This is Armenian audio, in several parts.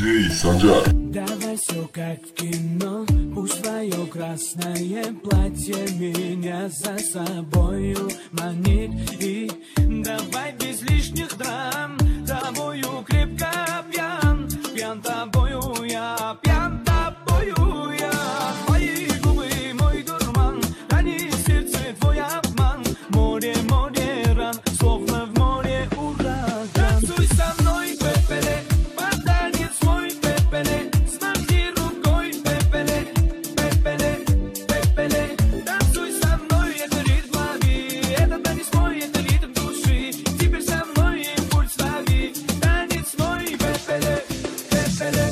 Диджей Санджар. Давай все как в кино, пусть твое красное платье меня за собою манит. И давай без лишних драм, тобою крепко пьян, пьян тобою я, пьян тобою я. Твои губы мой дурман, ранит сердце твой обман. Море, море ран, словно в море ураган. Танцуй со мной, пепеле, под танец мой, пепеле. Смахни рукой, пепеле, пепеле, пепеле. Танцуй со мной, это ритм лови. Это танец мой, это ритм души. Теперь со мной импульс лови. Танец мой, пепеле, пепеле.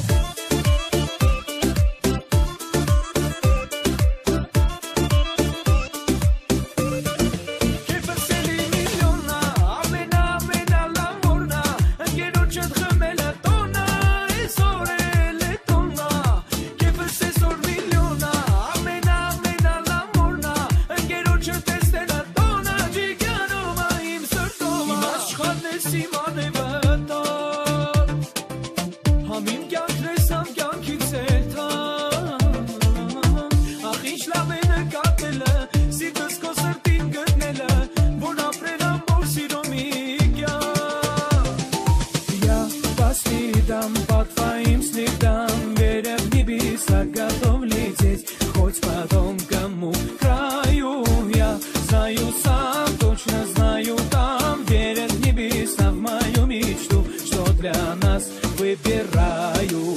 По твоим следам, веря в небеса, готов лететь хоть по тонкому краю. Я знаю сам, точно знаю там, веря в небеса, в мою мечту, что для нас выбираю.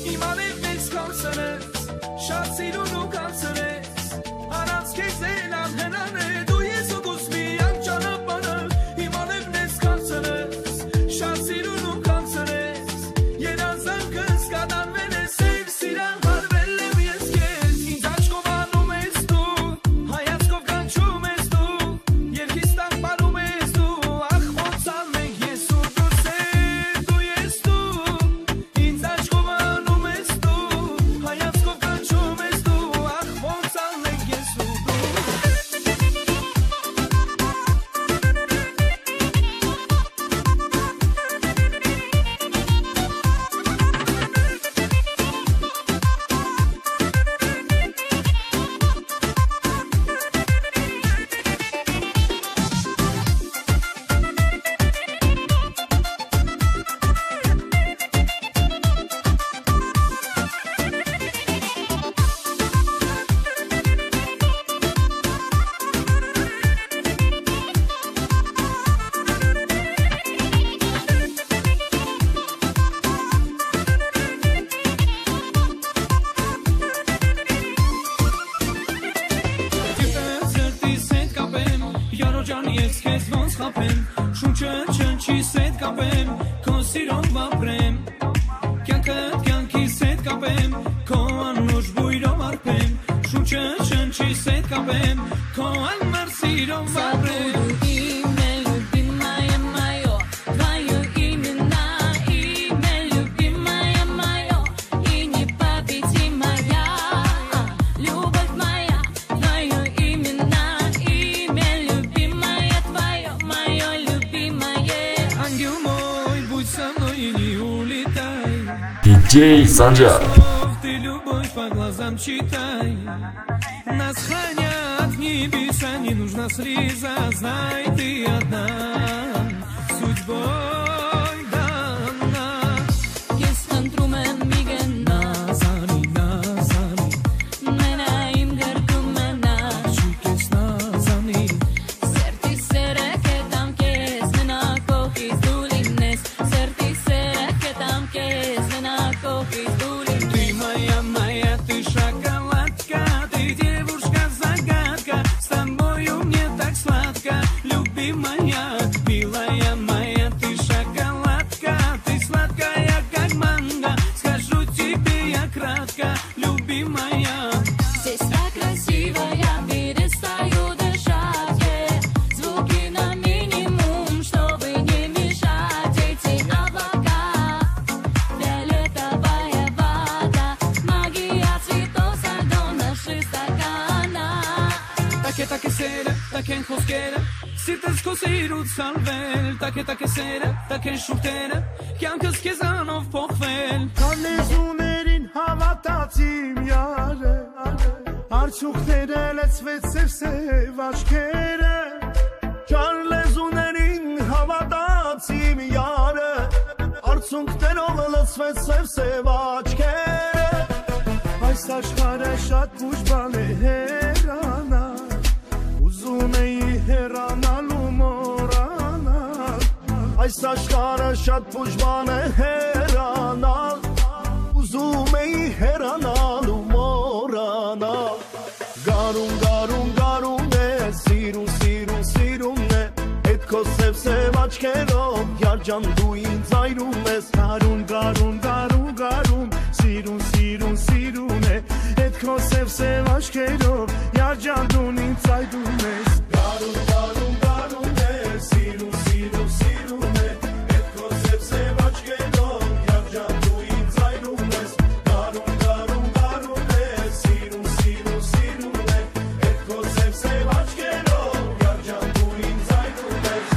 Շունչը չնչիս հետ կապեմ, քո սիրով ապրեմ, կյանքդ կյանքիս հետ կապեմ, քո անուշ բույրով արփեմ, շունչը չնչիս հետ կապեմ, քո անմար սիրով ապրեմ. Диджей Санджар. Ты любовь по глазам читай. Нас хранят небеса, не нужна слеза. Знай, ты одна, судьбой дана. Есть инструмент мигена. Назани, назани. Мена им гардумена. Чикес назани. Серти сера que tam kes mena cohis dulines. Серти сера que tam kes mena. Ты моя, моя, ты шоколадка, ты девушка-загадка, с тобою мне так сладко, любимая, милая моя, ты шоколадка. շքերը, տակ են խոսքերը, սիրտս քո սիրուց սալվել, տակ է սերը, տակ են շուրթերը, կյանքս քեզանով փոխվել։ Քանեզուներին հավատաց իմ յարը, արդյունքները լեցվեց սև աչքերը, Քանեզուներին հավատաց իմ յարը, արդյունքներով լցվեց սև աչքերը, այս աշխարհը շատ ուժ բան է հեռանալ, ուզում էի հեռանալ ու մոռանալ, այս աշխարհը շատ ուժ բան է հեռանալ, ուզում էի հեռանալ ու մոռանալ, գարուն է, սիրուն է, էդ քո սև աչքերով, յարջան դու ինձ այրում ես, գարուն, սիրուն է, էդ քո սև աչքերով, յարջան դու ինձ այրում ես, գարուն է, սիրուն է, էդ քո սև աչքերով, յարջան դու ինձ այրում ես, գարուն է, սիրուն է, էդ քո սև աչքերով, յարջան դու ինձ այրում ես,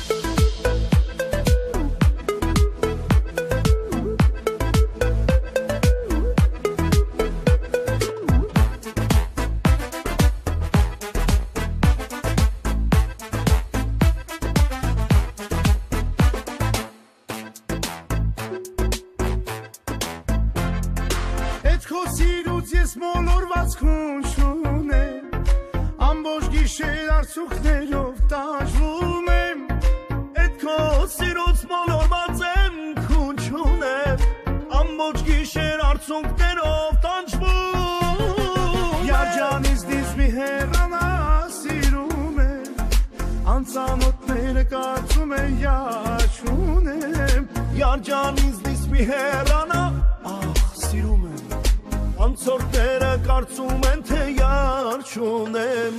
Քո սիրուց ես մոլորված քուն չունեմ, ամբողջ գիշեր արցունքներով տանջվում եմ, էդ քո սիրուց մոլորված եմ քուն չունեմ, ամբողջ գիշեր արցունքներով տանջվում, յարջանից դից մի հեռանա սիրում եմ, անծանոթները կարծում են յար չունեմ, յարջանից դից մի հեռանա, սիրում եմ, անցորդները կարծում են, թե յար չունեմ,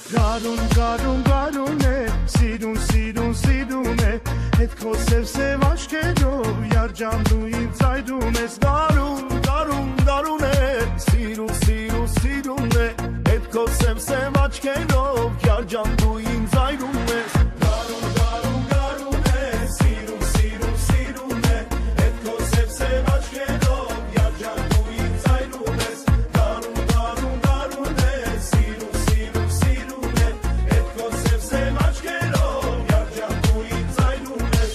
գարուն է, սիրուն է, էդ քո սև աչքերով, յարջան դու ինձ այրում ես, գարուն է, սիրուն է, էդ քո սև աչքերով, յարջան դու ինձ այրում ես, գարուն է, սիրուն է, էդ քո սև աչքերով, յարջան դու ինձ այրում ես, գարուն է, սիրուն է, էդ քո սև աչքերով, յարջան դու ինձ այրում ես,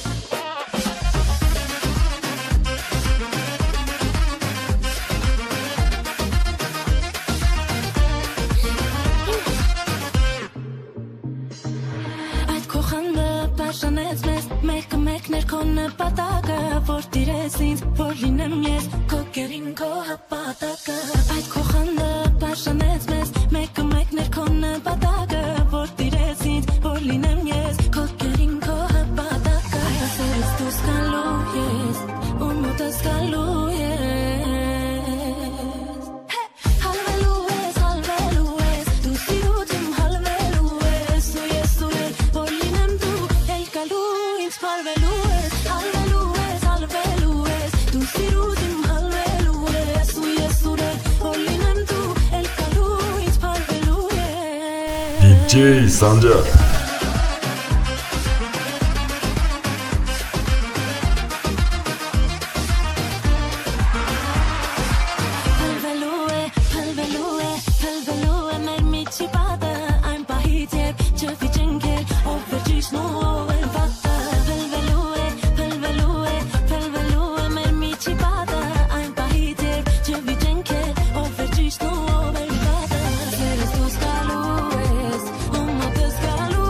Այդ քո խանդը պաշտանեց մեզ, մեկներ քո նպատակը, որ տիրես ինձ, որ լինեմ ես, քո կերին քո հպատակը, այդ քո խանդը պաշտանեց մեզ, մեկներ քո նպատակը, որ տիրես ինձ, որ լինեմ ես, քո կերին քո հպատակը, սերս դուրս գալու ես, ու մոտս գալու ես, հալվելու ես, դու սիրուց իմ հալվելու ես, ու ես ուրել, որ լինեմ դու, էլ գալու ինձ պարվելու ես, հալվելու ես, դու սիրուց իմ հալվելու ես, ու ես ուրել, որ լինեմ դու, էլ գալու ինձ պարվելու ես, DJ Sancar. Փլվելու է մեր միջի պատը, այն պահից երբ չվիճենք էլ, ով վերջիչն ու ով էլ վատը, փլվելու է մեր միջի պատը, այն պահից երբ չվիճենք էլ, ով վերջիչն ու ով էլ վատը, սերս դուրս գալու ես, ու մոտս գալու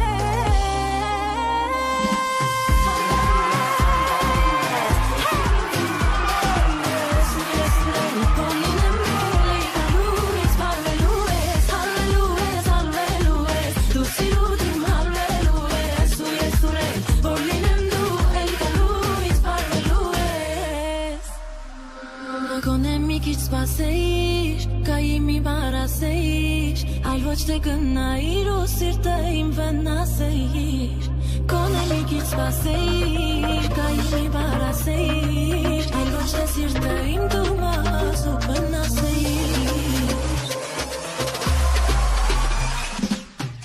Սպասեիր, կայի մի բար ասեիր, այլ ոչ թե գնայիր ու սիրտը իմ վնասեիր, կոնե մի քիչ սպասեիր, կայի մի բար ասեիր, այլ ոչ թե սիրտը իմ դումաս ու վնասեիր,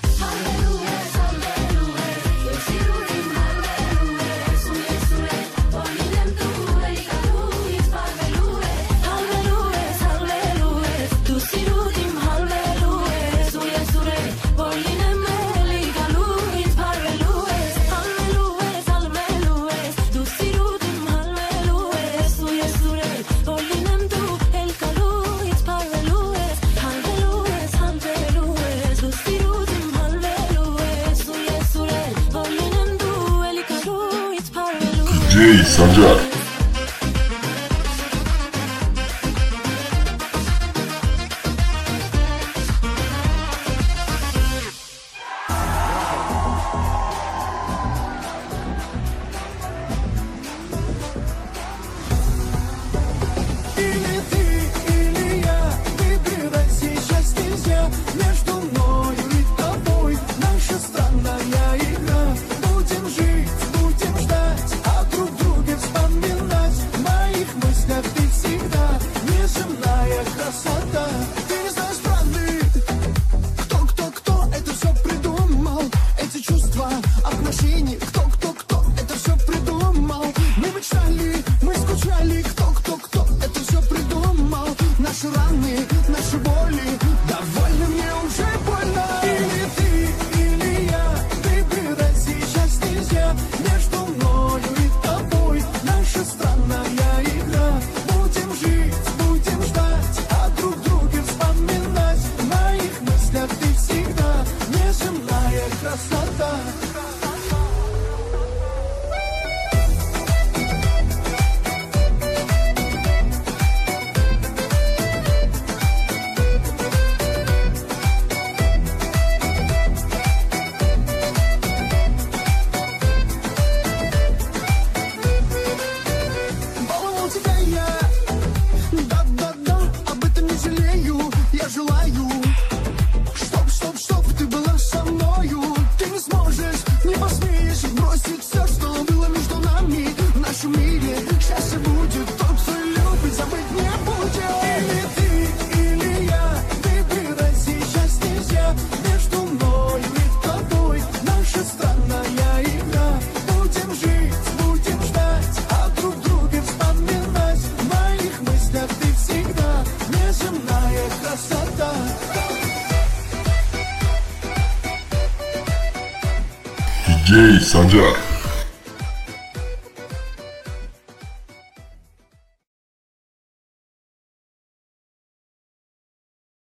Диджей Санджар. Или ты, или я, выбирать сейчас нельзя. Между мною и тобой наша странная игра. Будем жить, будем ждать, а друг друга вспоминать. В моих мыслях ты всегда неземная красота. Ты не знаешь правды, кто это все придумал. Эти чувства, отношения, кто это все придумал. Мы мечтали, мы скучали, кто это все придумал. Наши раны, наши боли, довольно мне уже больно. Или ты, или я, выбирать сейчас нельзя. Между мною и тобой наша странная игра. Будем жить, будем ждать, а друг друга вспоминать. В моих мыслях ты всегда неземная красота. Баловал тебя я, да, об этом не жалею. Я желаю, чтоб ты была со мною. Ты не сможешь, не посмеешь бросить все, что было между нами. В нашем мире счастье будет, тот, кто любит, забыть не будет. Или ты, или я, выбирать сейчас нельзя. Между мною и тобой наша странная игра. Будем жить, будем ждать, а друг друга вспоминать. В моих мыслях ты всегда неземная красота. Диджей Санджар.